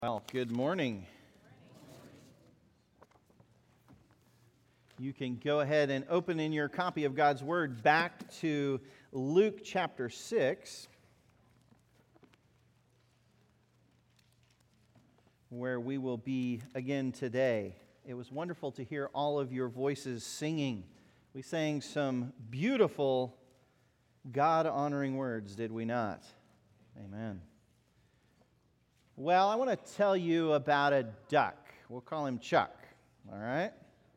Well, good morning. You can go ahead and open in your copy of God's Word back to Luke chapter 6, where we will be again today. It was wonderful to hear all of your voices singing. We sang some beautiful, God-honoring words, did we not? Amen. Well, I want to tell you about a duck. We'll call him Chuck, all right?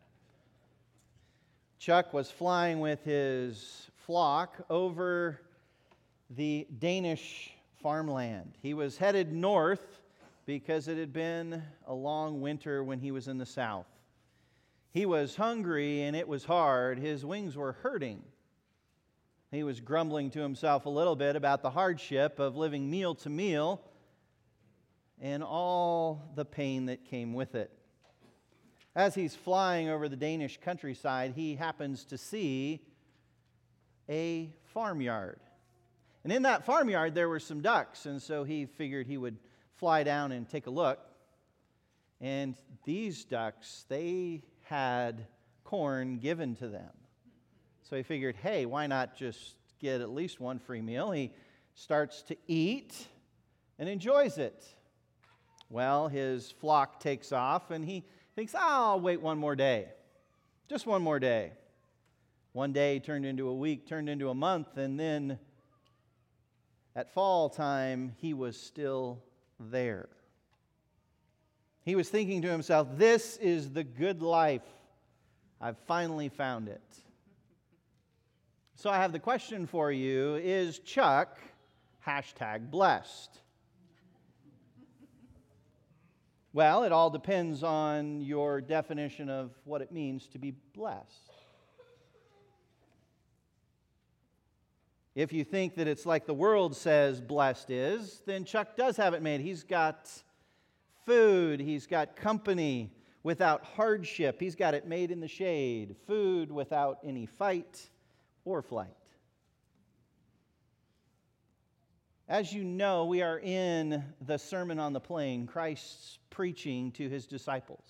Chuck was flying with his flock over the Danish farmland. He was headed north because it had been a long winter when he was in the south. He was hungry and it was hard. His wings were hurting. He was grumbling to himself a little bit about the hardship of living meal to meal and all the pain that came with it. As he's flying over the Danish countryside, he happens to see a farmyard. And in that farmyard, there were some ducks, and so he figured he would fly down and take a look. And these ducks, they had corn given to them. So he figured, hey, why not just get at least one free meal? He starts to eat and enjoys it. Well, his flock takes off, and he thinks, I'll wait one more day. Just one more day. One day turned into a week, turned into a month, and then at fall time, he was still there. He was thinking to himself, this is the good life. I've finally found it. So I have the question for you, is Chuck #blessed? Well, it all depends on your definition of what it means to be blessed. If you think that it's like the world says blessed is, then Chuck does have it made. He's got food, he's got company without hardship, he's got it made in the shade, food without any fight or flight. As you know, we are in the Sermon on the Plain, Christ's preaching to his disciples.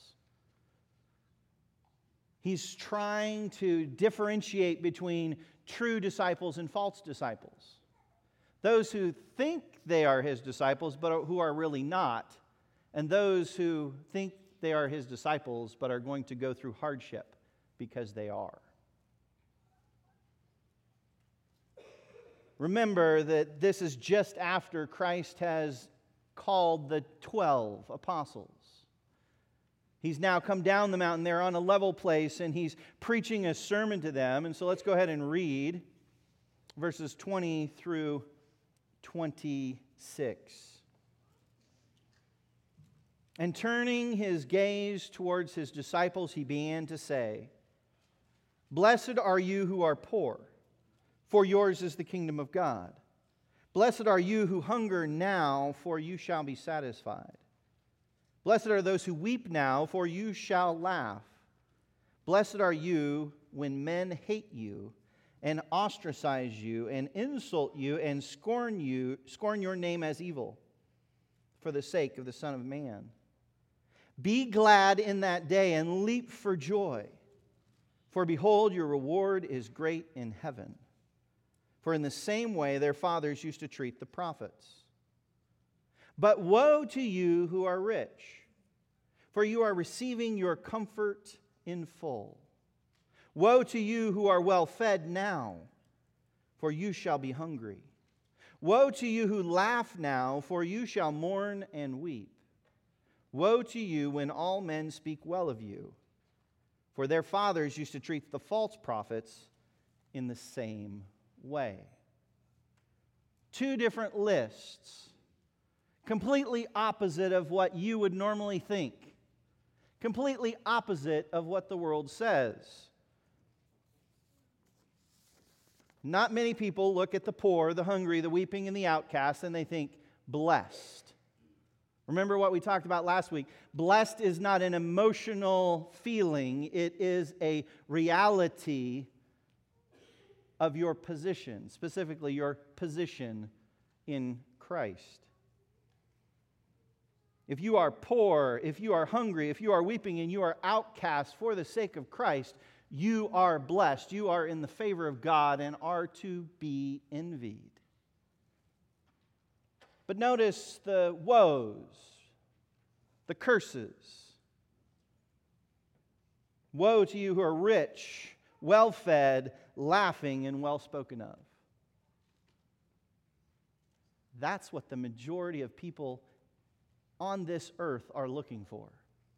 He's trying to differentiate between true disciples and false disciples. Those who think they are his disciples but who are really not, and those who think they are his disciples but are going to go through hardship because they are. Remember that this is just after Christ has called the 12 apostles. He's now come down the mountain. They're on a level place, and he's preaching a sermon to them. And so let's go ahead and read verses 20 through 26. And turning his gaze towards his disciples, he began to say, Blessed are you who are poor, for yours is the kingdom of God. Blessed are you who hunger now, for you shall be satisfied. Blessed are those who weep now, for you shall laugh. Blessed are you when men hate you and ostracize you and insult you and scorn your name as evil for the sake of the Son of Man. Be glad in that day and leap for joy, for behold, your reward is great in heaven. For in the same way their fathers used to treat the prophets. But woe to you who are rich, for you are receiving your comfort in full. Woe to you who are well fed now, for you shall be hungry. Woe to you who laugh now, for you shall mourn and weep. Woe to you when all men speak well of you, for their fathers used to treat the false prophets in the same way. Two different lists, completely opposite of what you would normally think, completely opposite of what the world says. Not many people look at the poor, the hungry, the weeping, and the outcast, and they think, blessed. Remember what we talked about last week. Blessed is not an emotional feeling, it is a reality of your position, specifically your position in Christ. If you are poor, if you are hungry, if you are weeping and you are outcast for the sake of Christ, you are blessed. You are in the favor of God and are to be envied. But notice the woes, the curses. Woe to you who are rich, well-fed, laughing, and well-spoken of. That's what the majority of people on this earth are looking for.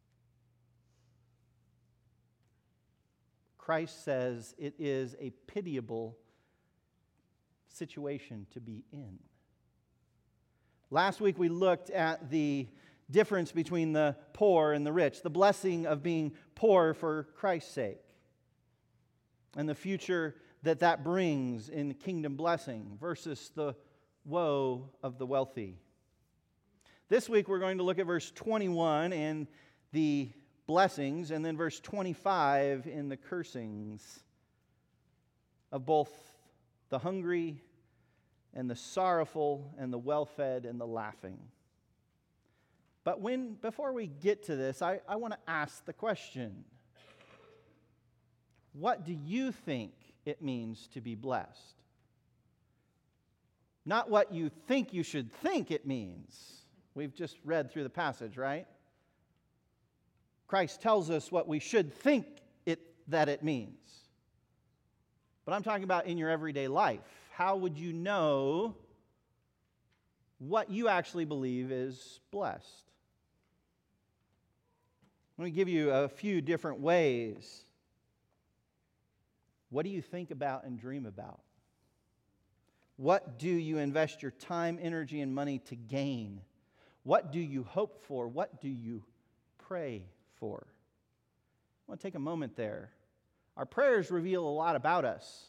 Christ says it is a pitiable situation to be in. Last week we looked at the difference between the poor and the rich, the blessing of being poor for Christ's sake, and the future that that brings in kingdom blessing versus the woe of the wealthy. This week we're going to look at verse 21 and the blessings, and then verse 25 in the cursings of both the hungry and the sorrowful and the well-fed and the laughing. But before we get to this, I want to ask the question, what do you think it means to be blessed? Not what you think you should think it means. We've just read through the passage, right? Christ tells us what we should think that it means. But I'm talking about in your everyday life. How would you know what you actually believe is blessed? Let me give you a few different ways. What do you think about and dream about? What do you invest your time, energy, and money to gain? What do you hope for? What do you pray for? I want to take a moment there. Our prayers reveal a lot about us.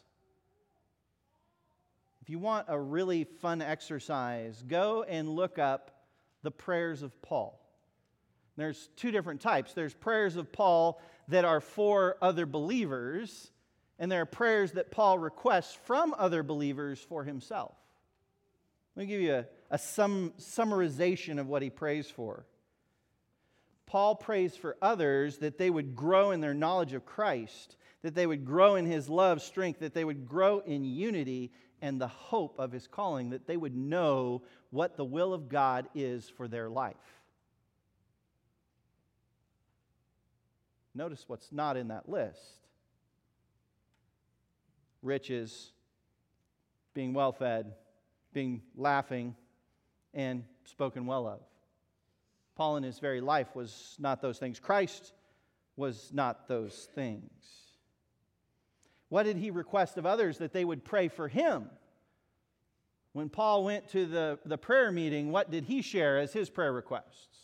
If you want a really fun exercise, go and look up the prayers of Paul. There's two different types. There's prayers of Paul that are for other believers, and there are prayers that Paul requests from other believers for himself. Let me give you a summarization of what he prays for. Paul prays for others that they would grow in their knowledge of Christ, that they would grow in His love, strength, that they would grow in unity and the hope of His calling, that they would know what the will of God is for their life. Notice what's not in that list. Riches, being well-fed, being laughing, and spoken well of. Paul in his very life was not those things. Christ was not those things. What did he request of others? That they would pray for him. When Paul went to the prayer meeting, what did he share as his prayer requests?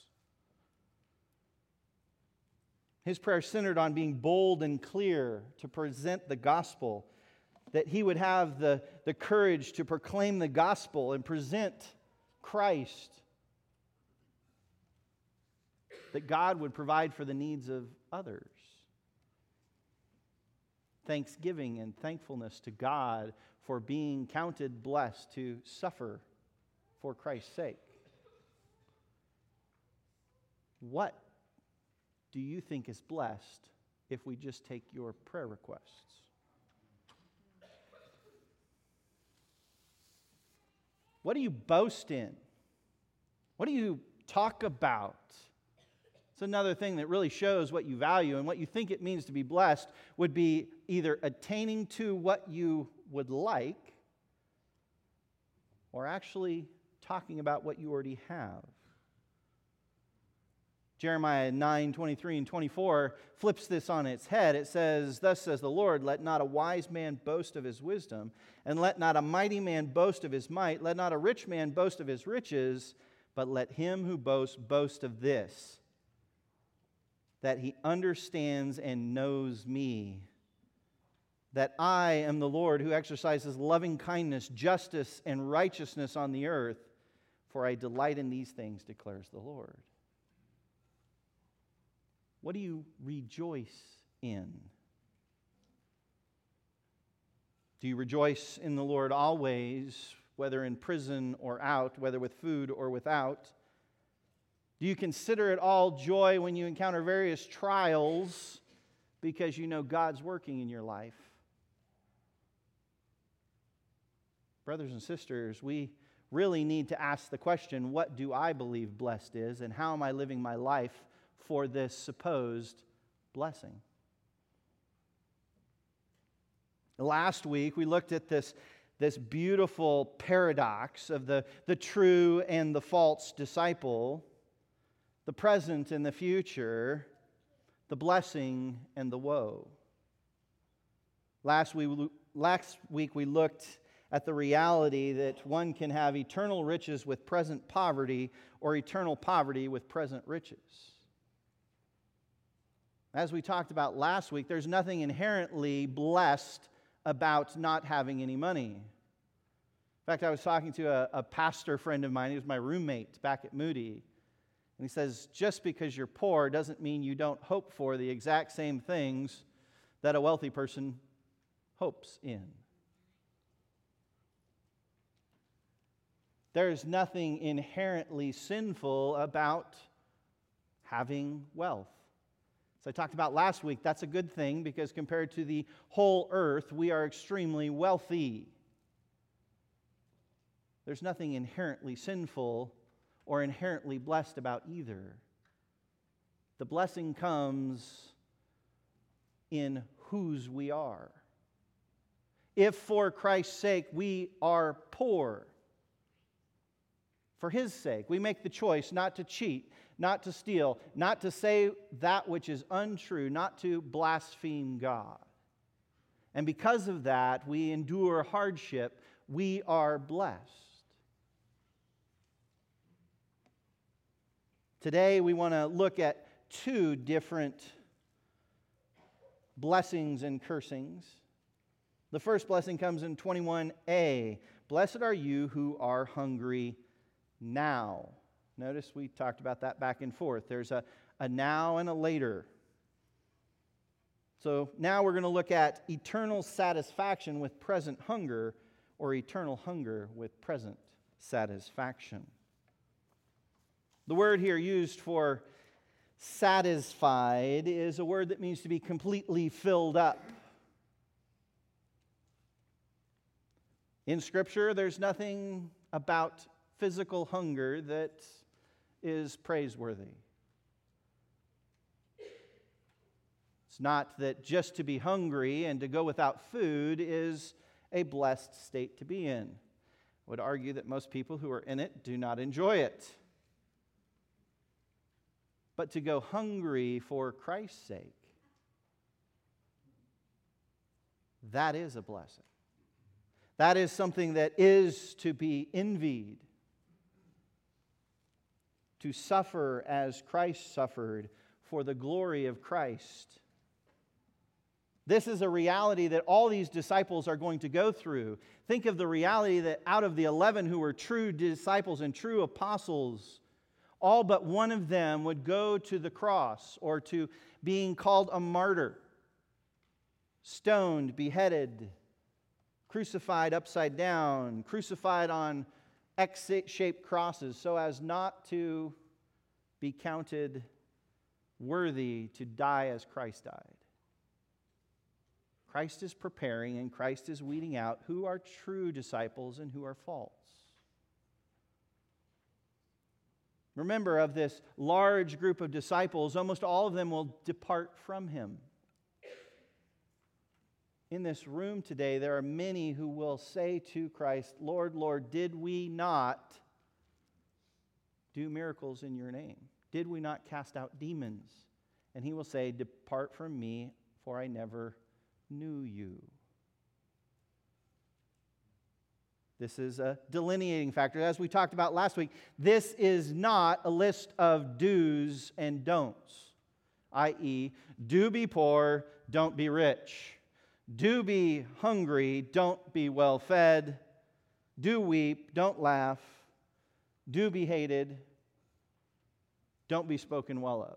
His prayer centered on being bold and clear to present the gospel, that he would have the courage to proclaim the gospel and present Christ, that God would provide for the needs of others. Thanksgiving and thankfulness to God for being counted blessed to suffer for Christ's sake. What do you think is blessed if we just take your prayer requests? What do you boast in? What do you talk about? It's another thing that really shows what you value, and what you think it means to be blessed would be either attaining to what you would like or actually talking about what you already have. Jeremiah 9:23 and 24 flips this on its head. It says, "Thus says the Lord, let not a wise man boast of his wisdom, and let not a mighty man boast of his might, let not a rich man boast of his riches, but let him who boasts boast of this, that he understands and knows me, that I am the Lord who exercises loving kindness, justice, and righteousness on the earth, for I delight in these things, declares the Lord." What do you rejoice in? Do you rejoice in the Lord always, whether in prison or out, whether with food or without? Do you consider it all joy when you encounter various trials because you know God's working in your life? Brothers and sisters, we really need to ask the question, what do I believe blessed is, and how am I living my life for this supposed blessing? Last week, we looked at this beautiful paradox of the true and the false disciple, the present and the future, the blessing and the woe. Last week we looked at the reality that one can have eternal riches with present poverty or eternal poverty with present riches. As we talked about last week, there's nothing inherently blessed about not having any money. In fact, I was talking to a pastor friend of mine. He was my roommate back at Moody. And he says, just because you're poor doesn't mean you don't hope for the exact same things that a wealthy person hopes in. There's nothing inherently sinful about having wealth. As I talked about last week, that's a good thing because compared to the whole earth, we are extremely wealthy. There's nothing inherently sinful or inherently blessed about either. The blessing comes in whose we are. If for Christ's sake we are poor, for His sake, we make the choice not to cheat, not to steal, not to say that which is untrue, not to blaspheme God. And because of that, we endure hardship. We are blessed. Today, we want to look at two different blessings and cursings. The first blessing comes in 21a. Blessed are you who are hungry now. Notice we talked about that back and forth. There's a now and a later. So now we're going to look at eternal satisfaction with present hunger, or eternal hunger with present satisfaction. The word here used for satisfied is a word that means to be completely filled up. In Scripture, there's nothing about physical hunger that is praiseworthy. It's not that just to be hungry and to go without food is a blessed state to be in. I would argue that most people who are in it do not enjoy it. But to go hungry for Christ's sake, that is a blessing. That is something that is to be envied. To suffer as Christ suffered for the glory of Christ. This is a reality that all these disciples are going to go through. Think of the reality that out of the 11 who were true disciples and true apostles, all but one of them would go to the cross or to being called a martyr, stoned, beheaded, crucified upside down, crucified on X-shaped crosses so as not to be counted worthy to die as Christ died. Christ is preparing and Christ is weeding out who are true disciples and who are false. Remember, of this large group of disciples, almost all of them will depart from Him. In this room today, there are many who will say to Christ, Lord, Lord, did we not do miracles in your name? Did we not cast out demons? And He will say, depart from me, for I never knew you. This is a delineating factor. As we talked about last week, this is not a list of do's and don'ts, i.e., do be poor, don't be rich. Do be hungry, don't be well fed. Do weep, don't laugh. Do be hated, don't be spoken well of.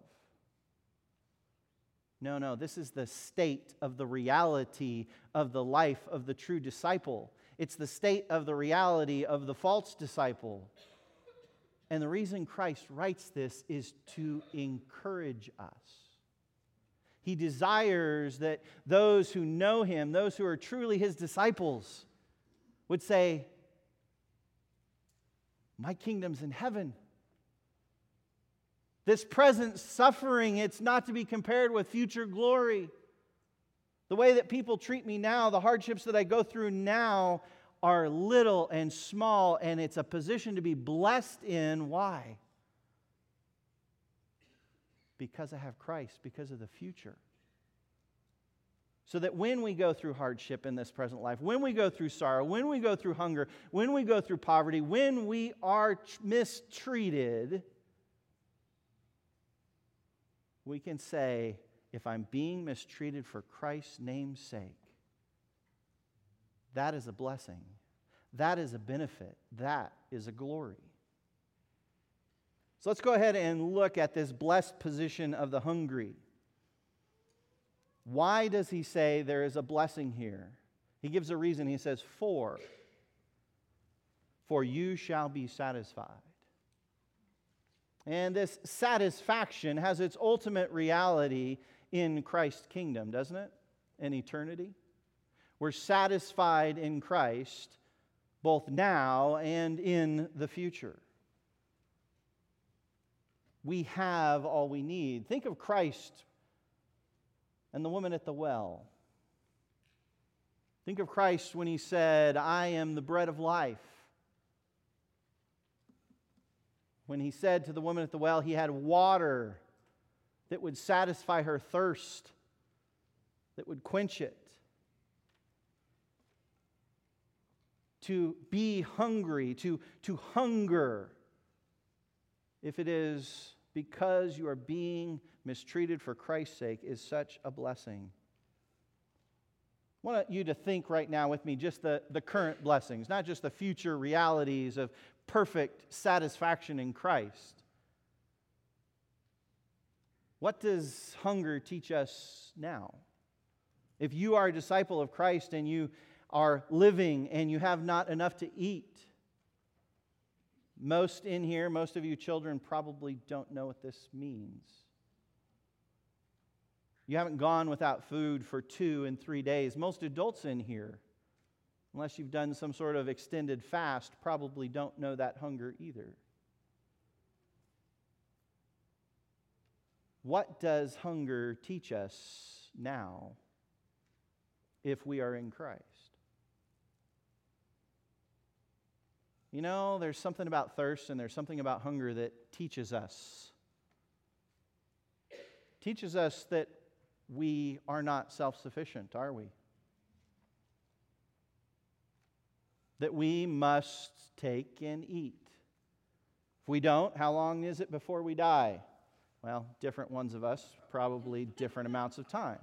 No, this is the state of the reality of the life of the true disciple. It's the state of the reality of the false disciple. And the reason Christ writes this is to encourage us. He desires that those who know Him, those who are truly His disciples, would say, my kingdom's in heaven. This present suffering, it's not to be compared with future glory. The way that people treat me now, the hardships that I go through now are little and small, and it's a position to be blessed in. Why? Because I have Christ, because of the future. So that when we go through hardship in this present life, when we go through sorrow, when we go through hunger, when we go through poverty, when we are mistreated, we can say, if I'm being mistreated for Christ's name's sake, that is a blessing. That is a benefit. That is a glory. So let's go ahead and look at this blessed position of the hungry. Why does he say there is a blessing here? He gives a reason. He says, for you shall be satisfied. And this satisfaction has its ultimate reality in Christ's kingdom, doesn't it? In eternity. We're satisfied in Christ both now and in the future. We have all we need. Think of Christ and the woman at the well. Think of Christ when He said, I am the bread of life. When He said to the woman at the well, He had water that would satisfy her thirst, that would quench it. To be hungry, to hunger, if it is because you are being mistreated for Christ's sake, is such a blessing. I want you to think right now with me just the current blessings, not just the future realities of perfect satisfaction in Christ. What does hunger teach us now? If you are a disciple of Christ and you are living and you have not enough to eat, most in here, most of you children probably don't know what this means. You haven't gone without food for 2 and 3 days. Most adults in here, unless you've done some sort of extended fast, probably don't know that hunger either. What does hunger teach us now if we are in Christ? You know, there's something about thirst and there's something about hunger that teaches us. Teaches us that we are not self-sufficient, are we? That we must take and eat. If we don't, how long is it before we die? Well, different ones of us, probably different amounts of time.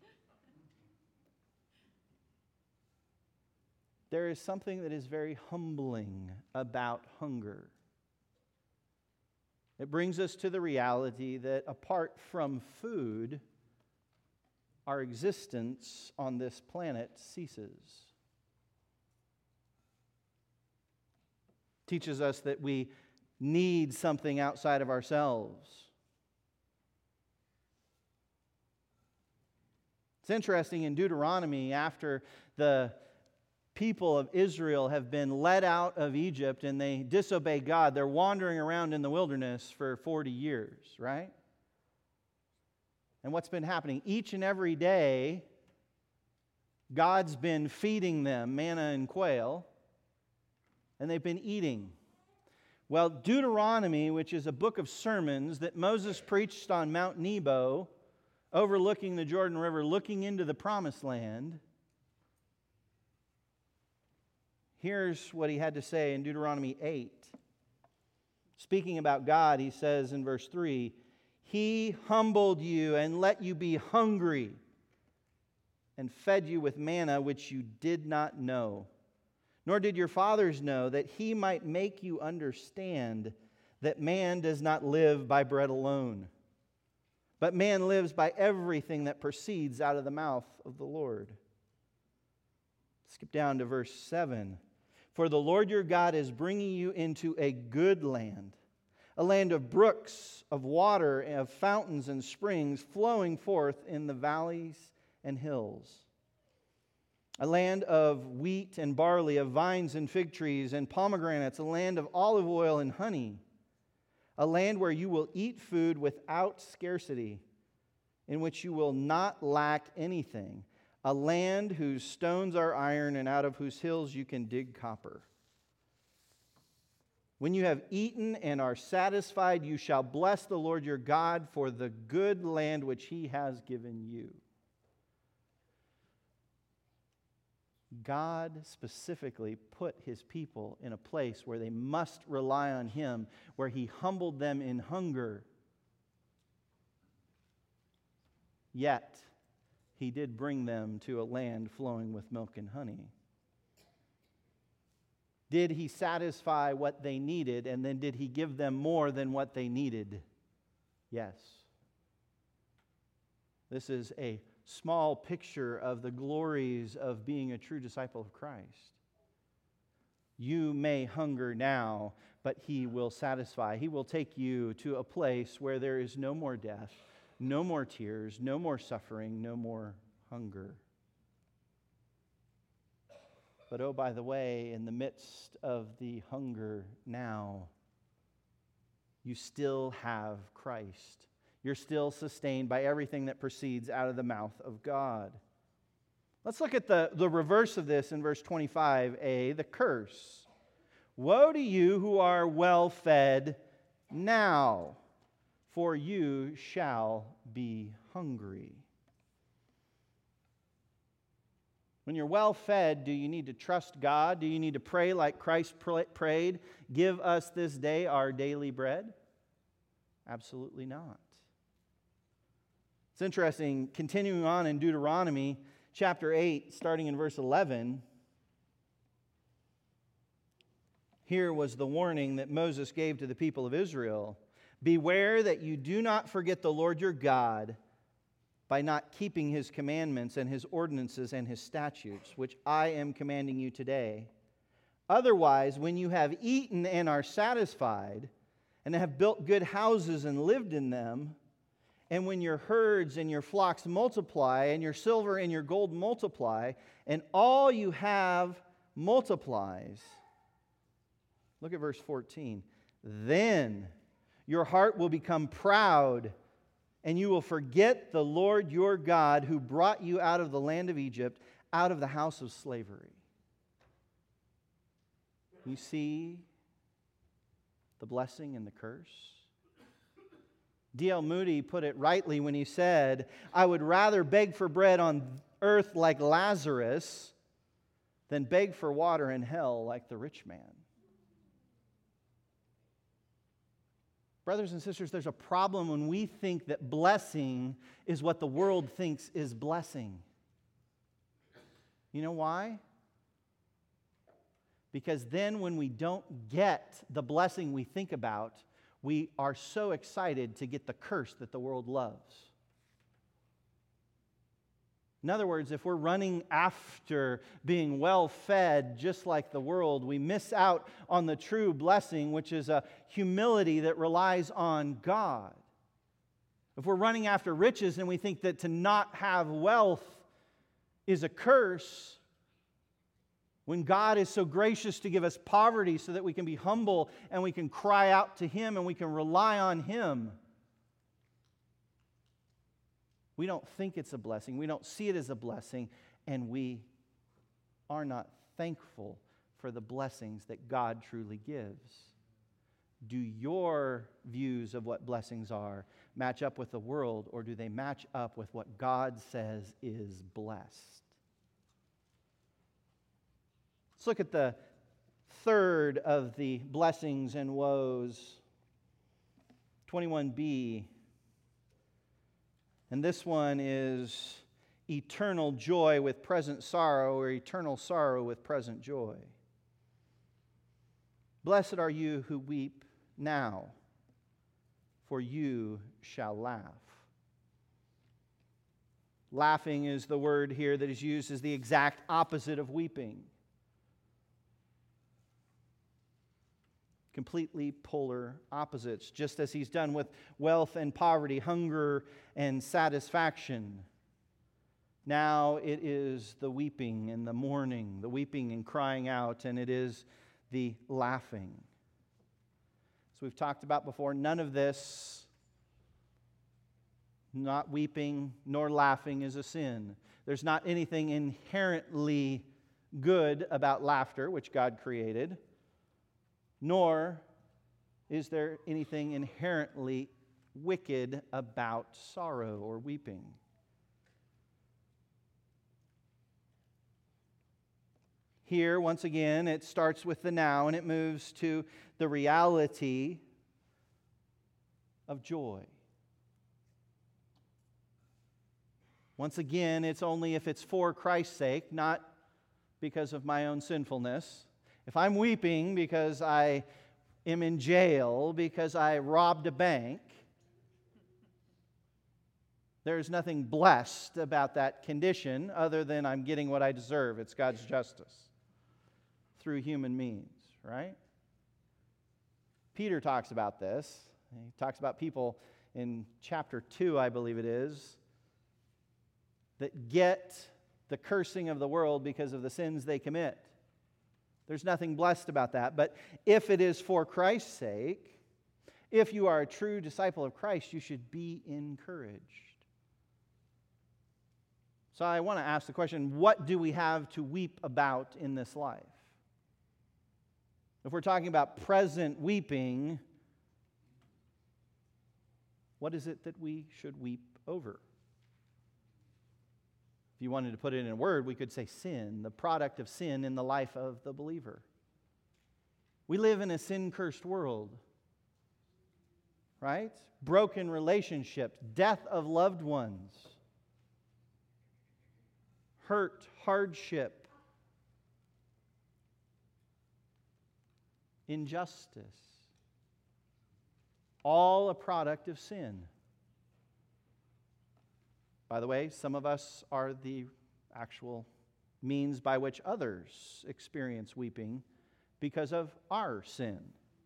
There is something that is very humbling about hunger. It brings us to the reality that apart from food, our existence on this planet ceases. Teaches us that we need something outside of ourselves. It's interesting in Deuteronomy, after the people of Israel have been led out of Egypt and they disobey God, they're wandering around in the wilderness for 40 years, right? And what's been happening? Each and every day, God's been feeding them manna and quail, and they've been eating. Well, Deuteronomy, which is a book of sermons that Moses preached on Mount Nebo, overlooking the Jordan River, looking into the Promised Land, here's what he had to say in Deuteronomy 8. Speaking about God, he says in verse 3, He humbled you and let you be hungry and fed you with manna which you did not know, nor did your fathers know, that He might make you understand that man does not live by bread alone, but man lives by everything that proceeds out of the mouth of the Lord. Skip down to verse 7. For the Lord your God is bringing you into a good land, a land of brooks, of water, of fountains and springs flowing forth in the valleys and hills. A land of wheat and barley, of vines and fig trees and pomegranates, a land of olive oil and honey. A land where you will eat food without scarcity, in which you will not lack anything. A land whose stones are iron and out of whose hills you can dig copper. When you have eaten and are satisfied, you shall bless the Lord your God for the good land which He has given you. God specifically put His people in a place where they must rely on Him, where He humbled them in hunger. Yet, He did bring them to a land flowing with milk and honey. Did He satisfy what they needed, and then did He give them more than what they needed? Yes. This is a small picture of the glories of being a true disciple of Christ. You may hunger now, but He will satisfy. He will take you to a place where there is no more death, no more tears, no more suffering, no more hunger. But oh, by the way, in the midst of the hunger now, you still have Christ. You're still sustained by everything that proceeds out of the mouth of God. Let's look at the reverse of this in verse 25a, the curse. Woe to you who are well fed now, for you shall be hungry. When you're well fed, do you need to trust God? Do you need to pray like Christ prayed? Give us this day our daily bread? Absolutely not. It's interesting, continuing on in Deuteronomy chapter 8, starting in verse 11, here was the warning that Moses gave to the people of Israel. Beware that you do not forget the Lord your God by not keeping His commandments and His ordinances and His statutes, which I am commanding you today. Otherwise, when you have eaten and are satisfied, and have built good houses and lived in them, and when your herds and your flocks multiply, and your silver and your gold multiply, and all you have multiplies. Look at verse 14. Then your heart will become proud, and you will forget the Lord your God who brought you out of the land of Egypt, out of the house of slavery. You see the blessing and the curse? D.L. Moody put it rightly when he said, I would rather beg for bread on earth like Lazarus than beg for water in hell like the rich man. Brothers and sisters, there's a problem when we think that blessing is what the world thinks is blessing. You know why? Because then when we don't get the blessing we think about, we are so excited to get the curse that the world loves. In other words, if we're running after being well fed just like the world, we miss out on the true blessing, which is a humility that relies on God. If we're running after riches and we think that to not have wealth is a curse, when God is so gracious to give us poverty so that we can be humble and we can cry out to Him and we can rely on Him, we don't think it's a blessing. We don't see it as a blessing, and we are not thankful for the blessings that God truly gives. Do your views of what blessings are match up with the world, or do they match up with what God says is blessed? Let's look at the third of the blessings and woes, 21b. And this one is eternal joy with present sorrow, or eternal sorrow with present joy. Blessed are you who weep now, for you shall laugh. Laughing is the word here that is used as the exact opposite of weeping. completely polar opposites, just as he's done with wealth and poverty, hunger and satisfaction. Now it is the weeping and the mourning, the weeping and crying out, and it is the laughing. As we've talked about before, none of this, not weeping nor laughing, is a sin. There's not anything inherently good about laughter, which God created, nor is there anything inherently wicked about sorrow or weeping. Here, once again, it starts with the now and it moves to the reality of joy. Once again, it's only if it's for Christ's sake, not because of my own sinfulness. If I'm weeping because I am in jail, because I robbed a bank, there's nothing blessed about that condition other than I'm getting what I deserve. It's God's justice through human means, right? Peter talks about this. He talks about people in chapter 2, I believe it is, that get the cursing of the world because of the sins they commit. There's nothing blessed about that. But if it is for Christ's sake, if you are a true disciple of Christ, you should be encouraged. So I want to ask the question, what do we have to weep about in this life? If we're talking about present weeping, what is it that we should weep over? If you wanted to put it in a word, we could say sin, the product of sin in the life of the believer. We live in a sin-cursed world, right? Broken relationships, death of loved ones, hurt, hardship, injustice, all a product of sin. By the way, some of us are the actual means by which others experience weeping because of our sin.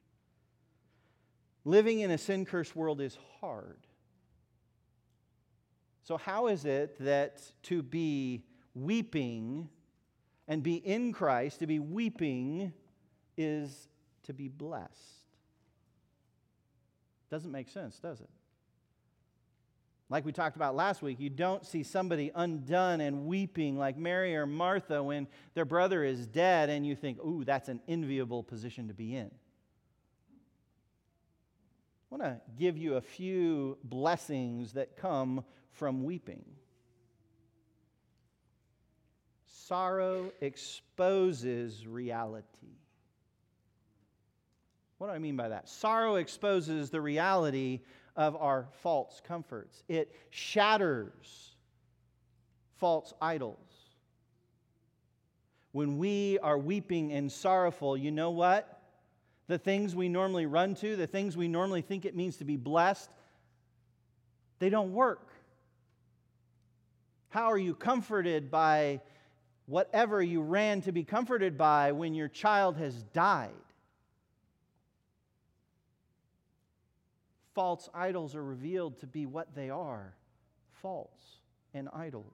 Living in a sin-cursed world is hard. So how is it that to be weeping and be in Christ, to be weeping, is to be blessed? Doesn't make sense, does it? Like we talked about last week, you don't see somebody undone and weeping like Mary or Martha when their brother is dead and you think, ooh, that's an enviable position to be in. I want to give you a few blessings that come from weeping. Sorrow exposes reality. What do I mean by that? Sorrow exposes the reality of our false comforts. It shatters false idols. When we are weeping and sorrowful, you know what? The things we normally run to, the things we normally think it means to be blessed, they don't work. How are you comforted by whatever you ran to be comforted by when your child has died? False idols are revealed to be what they are, false and idols.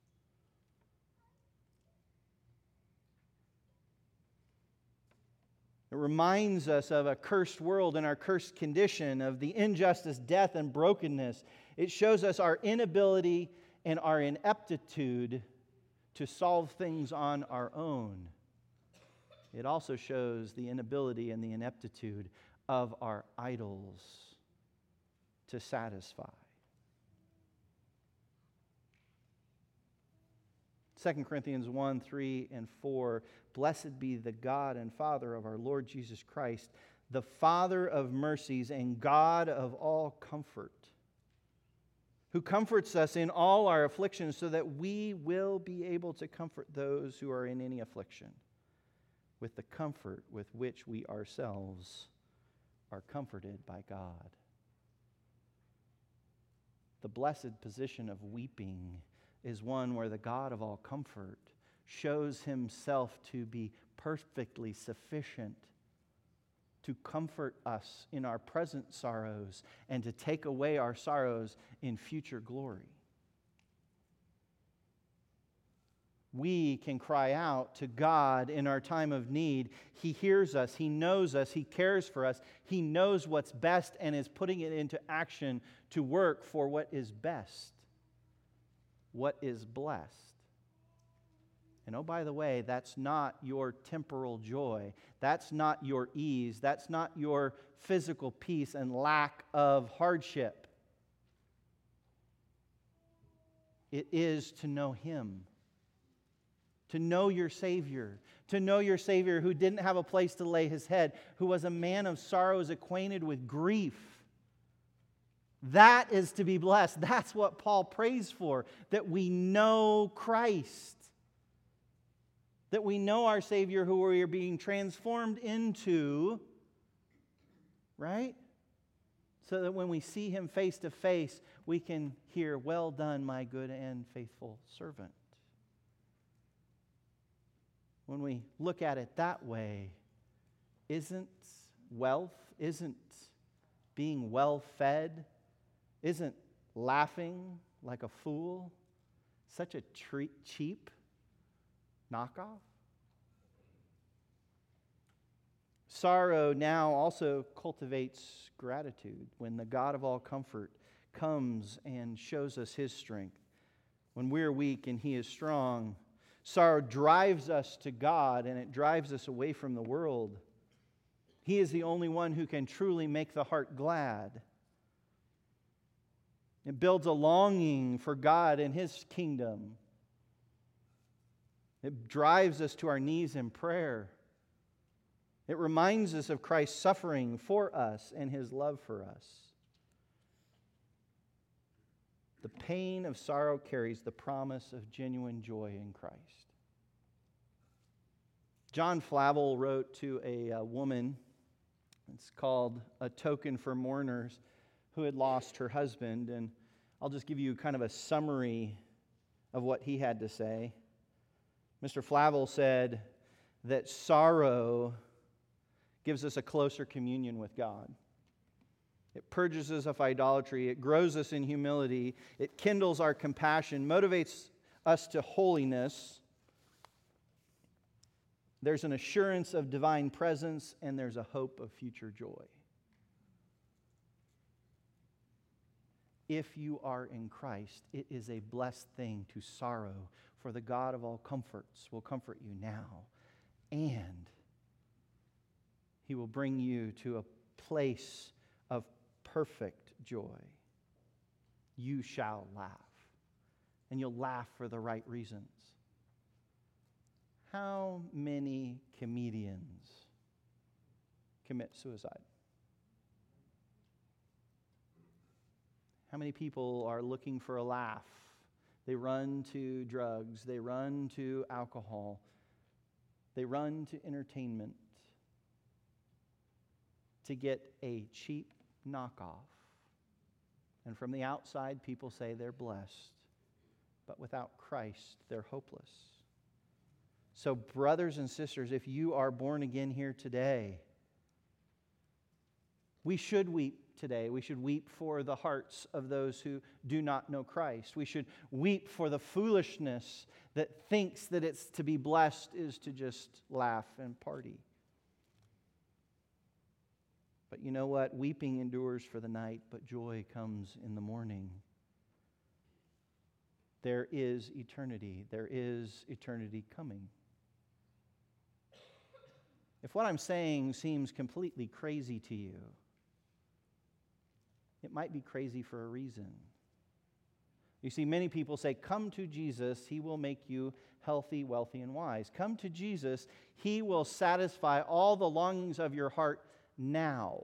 It reminds us of a cursed world and our cursed condition, of the injustice, death, and brokenness. It shows us our inability and our ineptitude to solve things on our own. It also shows the inability and the ineptitude of our idols to satisfy. 2 Corinthians 1, 3, and 4. Blessed be the God and Father of our Lord Jesus Christ, the Father of mercies and God of all comfort, who comforts us in all our afflictions so that we will be able to comfort those who are in any affliction with the comfort with which we ourselves are comforted by God. The blessed position of weeping is one where the God of all comfort shows himself to be perfectly sufficient to comfort us in our present sorrows and to take away our sorrows in future glory. We can cry out to God in our time of need. He hears us. He knows us. He cares for us. He knows what's best and is putting it into action to work for what is best, what is blessed. And oh, by the way, that's not your temporal joy. That's not your ease. That's not your physical peace and lack of hardship. It is to know Him. To know your Savior. To know your Savior who didn't have a place to lay His head, who was a man of sorrows, acquainted with grief. That is to be blessed. That's what Paul prays for, that we know Christ. That we know our Savior who we are being transformed into, right? So that when we see Him face to face, we can hear, "Well done, my good and faithful servant." When we look at it that way, isn't wealth, isn't being well fed, isn't laughing like a fool such a cheap knockoff? Sorrow now also cultivates gratitude when the God of all comfort comes and shows us His strength. When we're weak and He is strong, sorrow drives us to God and it drives us away from the world. He is the only one who can truly make the heart glad. It builds a longing for God and His kingdom. It drives us to our knees in prayer. It reminds us of Christ's suffering for us and His love for us. The pain of sorrow carries the promise of genuine joy in Christ. John Flavel wrote to a woman, it's called A Token for Mourners, who had lost her husband. And I'll just give you kind of a summary of what he had to say. Mr. Flavel said that sorrow gives us a closer communion with God. It purges us of idolatry. It grows us in humility. It kindles our compassion, motivates us to holiness. There's an assurance of divine presence, and there's a hope of future joy. If you are in Christ, it is a blessed thing to sorrow, for the God of all comforts will comfort you now, and He will bring you to a place of perfect joy. You shall laugh, and you'll laugh for the right reasons. How many comedians commit suicide? How many people are looking for a laugh? They run to drugs, they run to alcohol, they run to entertainment to get a cheap knockoff. And from the outside, people say they're blessed, but without Christ, they're hopeless. So, brothers and sisters, if you are born again here today, we should weep today. We should weep for the hearts of those who do not know Christ. We should weep for the foolishness that thinks that it's to be blessed is to just laugh and party. But you know what? Weeping endures for the night, but joy comes in the morning. There is eternity. There is eternity coming. If what I'm saying seems completely crazy to you, it might be crazy for a reason. You see, many people say, come to Jesus, He will make you healthy, wealthy, and wise. Come to Jesus, He will satisfy all the longings of your heart now.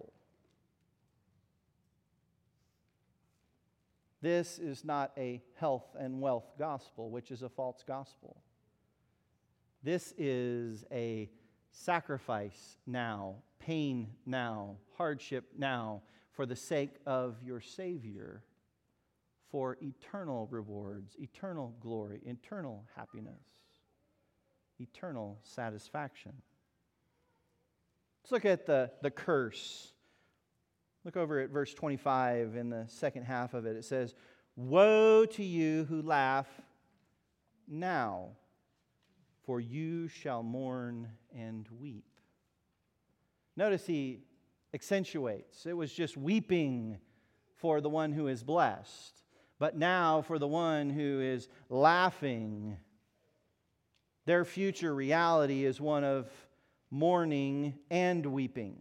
This is not a health and wealth gospel, which is a false gospel. This is a sacrifice now, pain now, hardship now, for the sake of your Savior, for eternal rewards, eternal glory, eternal happiness, eternal satisfaction. Let's look at the curse. Look over at verse 25 in the second half of it. It says, "Woe to you who laugh now, for you shall mourn and weep." Notice he accentuates. It was just weeping for the one who is blessed, but now for the one who is laughing. Their future reality is one of mourning and weeping.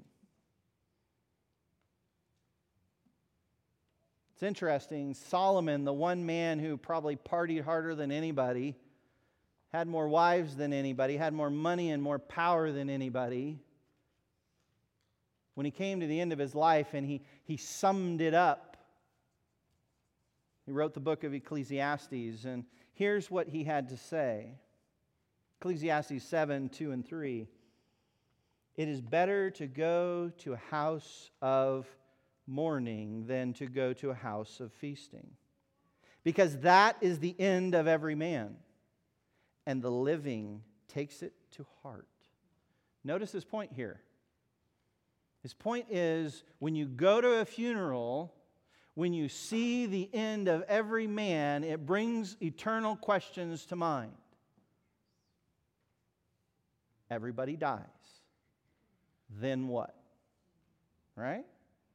It's interesting, Solomon, the one man who probably partied harder than anybody, had more wives than anybody, had more money and more power than anybody, when he came to the end of his life and he summed it up, he wrote the book of Ecclesiastes, and here's what he had to say. Ecclesiastes 7, 2 and 3. "It is better to go to a house of mourning than to go to a house of feasting, because that is the end of every man, and the living takes it to heart." Notice his point here. His point is, when you go to a funeral, when you see the end of every man, it brings eternal questions to mind. Everybody dies. Then what? Right?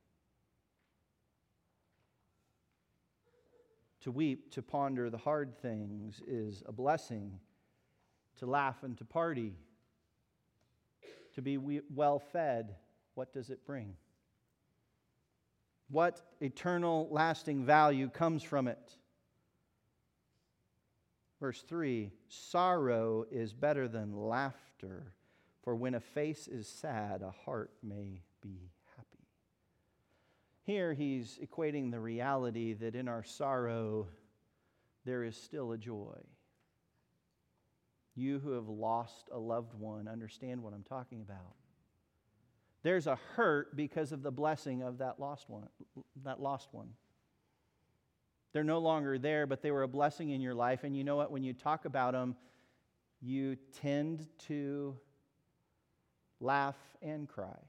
To weep, to ponder the hard things is a blessing. To laugh and to party, to be well fed, what does it bring? What eternal, lasting value comes from it? Verse 3, "Sorrow is better than laughter, for when a face is sad, a heart may be happy." Here he's equating the reality that in our sorrow, there is still a joy. You who have lost a loved one understand what I'm talking about. There's a hurt because of the blessing of that lost one. They're no longer there, but they were a blessing in your life. And you know what? When you talk about them, you tend to laugh and cry.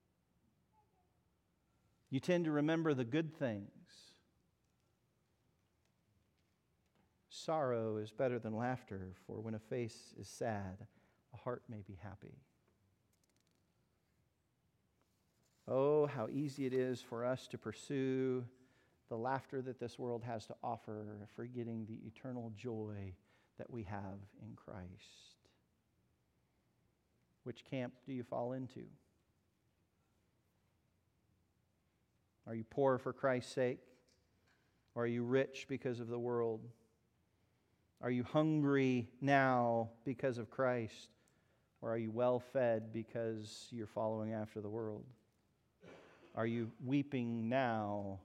You tend to remember the good things. Sorrow is better than laughter, for when a face is sad, a heart may be happy. Oh, how easy it is for us to pursue the laughter that this world has to offer, forgetting the eternal joy that we have in Christ. Which camp do you fall into? Are you poor for Christ's sake? Or are you rich because of the world? Are you hungry now because of Christ? Or are you well fed because you're following after the world? Are you weeping now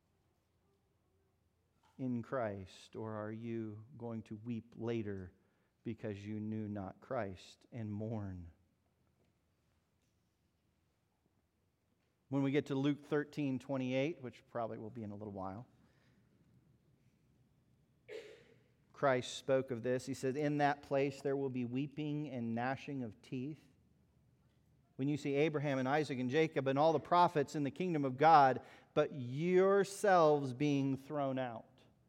in Christ, or are you going to weep later because you knew not Christ and mourn? When we get to Luke 13:28, which probably will be in a little while, Christ spoke of this. He said, "In that place there will be weeping and gnashing of teeth. When you see Abraham and Isaac and Jacob and all the prophets in the kingdom of God, but yourselves being thrown out."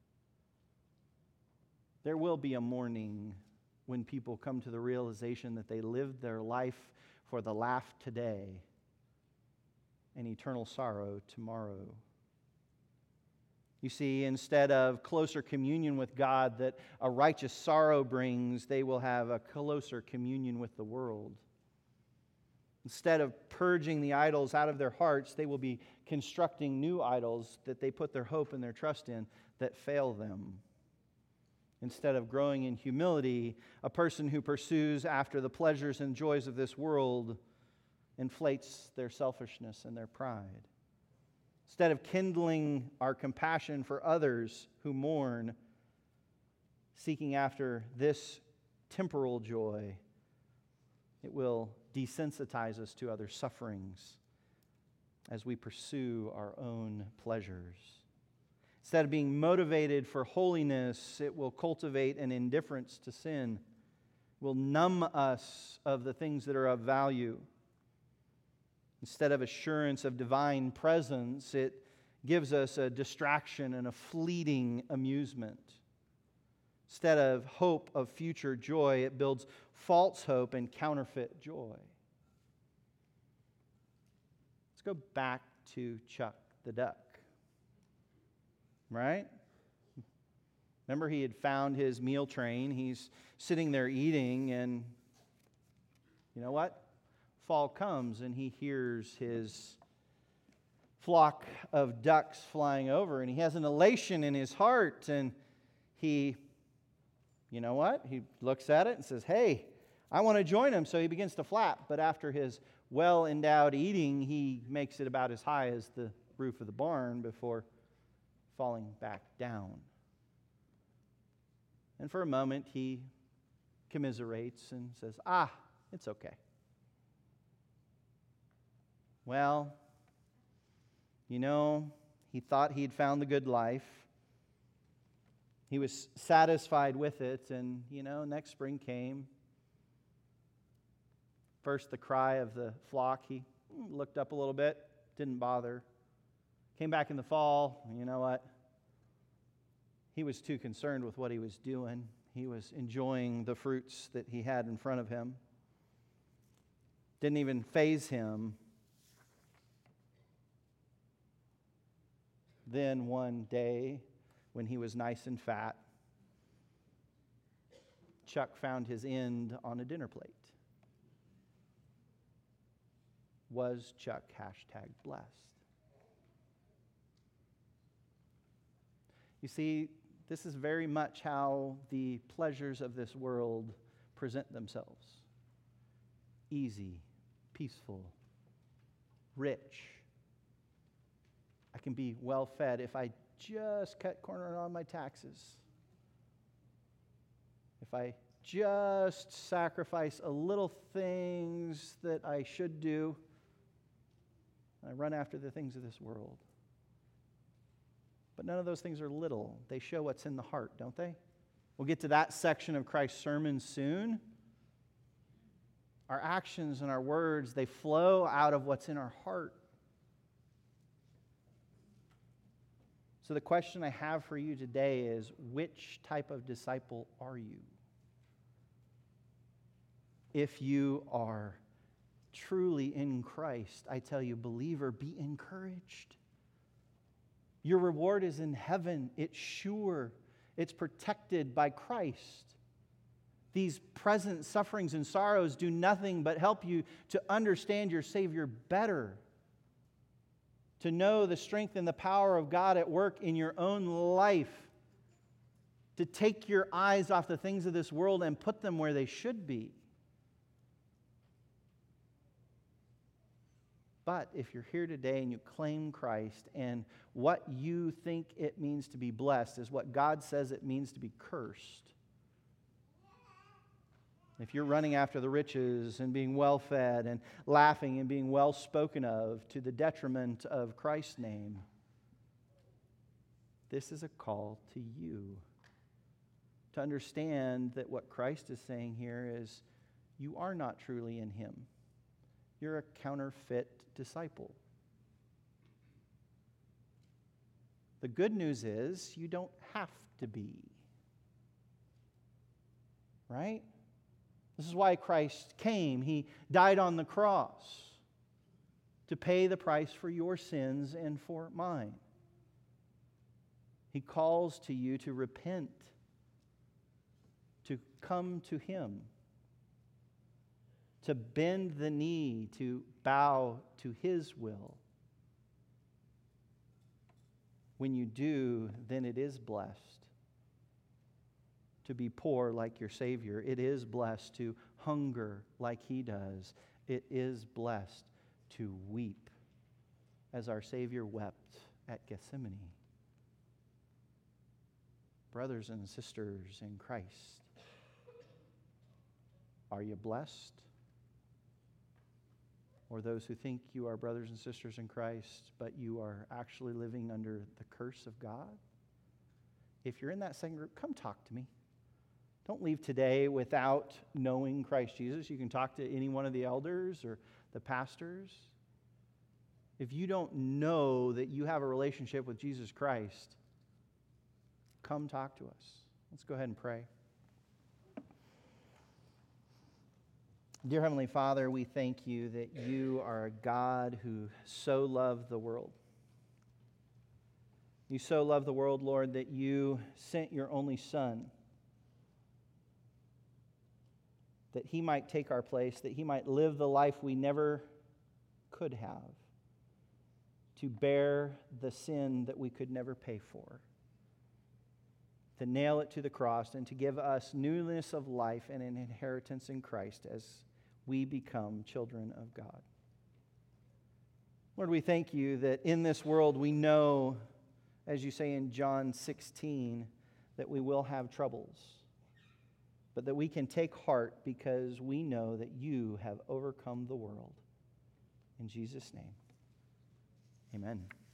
There will be a mourning when people come to the realization that they lived their life for the laugh today and eternal sorrow tomorrow. You see, instead of closer communion with God that a righteous sorrow brings, they will have a closer communion with the world. Instead of purging the idols out of their hearts, they will be constructing new idols that they put their hope and their trust in that fail them. Instead of growing in humility, a person who pursues after the pleasures and joys of this world inflates their selfishness and their pride. Instead of kindling our compassion for others who mourn, seeking after this temporal joy, it will desensitize us to other sufferings as we pursue our own pleasures. Instead of being motivated for holiness, it will cultivate an indifference to sin, will numb us of the things that are of value. Instead of assurance of divine presence, it gives us a distraction and a fleeting amusement. Instead of hope of future joy, it builds false hope and counterfeit joy. Let's go back to Chuck the Duck. Right? Remember, he had found his meal train. He's sitting there eating, and you know what? Fall comes, and he hears his flock of ducks flying over, and he has an elation in his heart, and he, you know what? He looks at it and says, hey, I want to join him. So he begins to flap, but after his well-endowed eating, he makes it about as high as the roof of the barn before falling back down. And for a moment, he commiserates and says, it's okay. Well, he thought he'd found the good life. He was satisfied with it, and, next spring came. First, the cry of the flock, he looked up a little bit, didn't bother. Came back in the fall, and you know what? He was too concerned with what he was doing. He was enjoying the fruits that he had in front of him. Didn't even faze him. Then one day, when he was nice and fat, Chuck found his end on a dinner plate. Was Chuck #blessed? You see, this is very much how the pleasures of this world present themselves. Easy, peaceful, rich. I can be well fed if I just cut corner on my taxes. If I just sacrifice a little things that I should do, I run after the things of this world. But none of those things are little. They show what's in the heart, don't they? We'll get to that section of Christ's sermon soon. Our actions and our words, they flow out of what's in our heart. So the question I have for you today is, which type of disciple are you? If you are truly in Christ, I tell you, believer, be encouraged. Your reward is in heaven. It's sure. It's protected by Christ. These present sufferings and sorrows do nothing but help you to understand your Savior better, to know the strength and the power of God at work in your own life, to take your eyes off the things of this world and put them where they should be. But if you're here today and you claim Christ, and what you think it means to be blessed is what God says it means to be cursed, if you're running after the riches and being well-fed and laughing and being well-spoken of to the detriment of Christ's name, this is a call to you to understand that what Christ is saying here is you are not truly in Him. You're a counterfeit disciple. The good news is you don't have to be. Right? This is why Christ came. He died on the cross to pay the price for your sins and for mine. He calls to you to repent, to come to Him, to bend the knee, to bow to His will. When you do, then it is blessed to be poor like your Savior. It is blessed to hunger like He does. It is blessed to weep as our Savior wept at Gethsemane. Brothers and sisters in Christ, are you blessed? Or those who think you are brothers and sisters in Christ, but you are actually living under the curse of God? If you're in that second group, come talk to me. Don't leave today without knowing Christ Jesus. You can talk to any one of the elders or the pastors. if you don't know that you have a relationship with Jesus Christ, come talk to us. Let's go ahead and pray. Dear Heavenly Father, we thank you that you are a God who so loved the world. You so loved the world, Lord, that you sent your only Son, that he might take our place, that he might live the life we never could have, to bear the sin that we could never pay for, to nail it to the cross, and to give us newness of life and an inheritance in Christ as we become children of God. Lord, we thank you that in this world we know, as you say in John 16, that we will have troubles, but that we can take heart because we know that you have overcome the world. In Jesus' name, amen.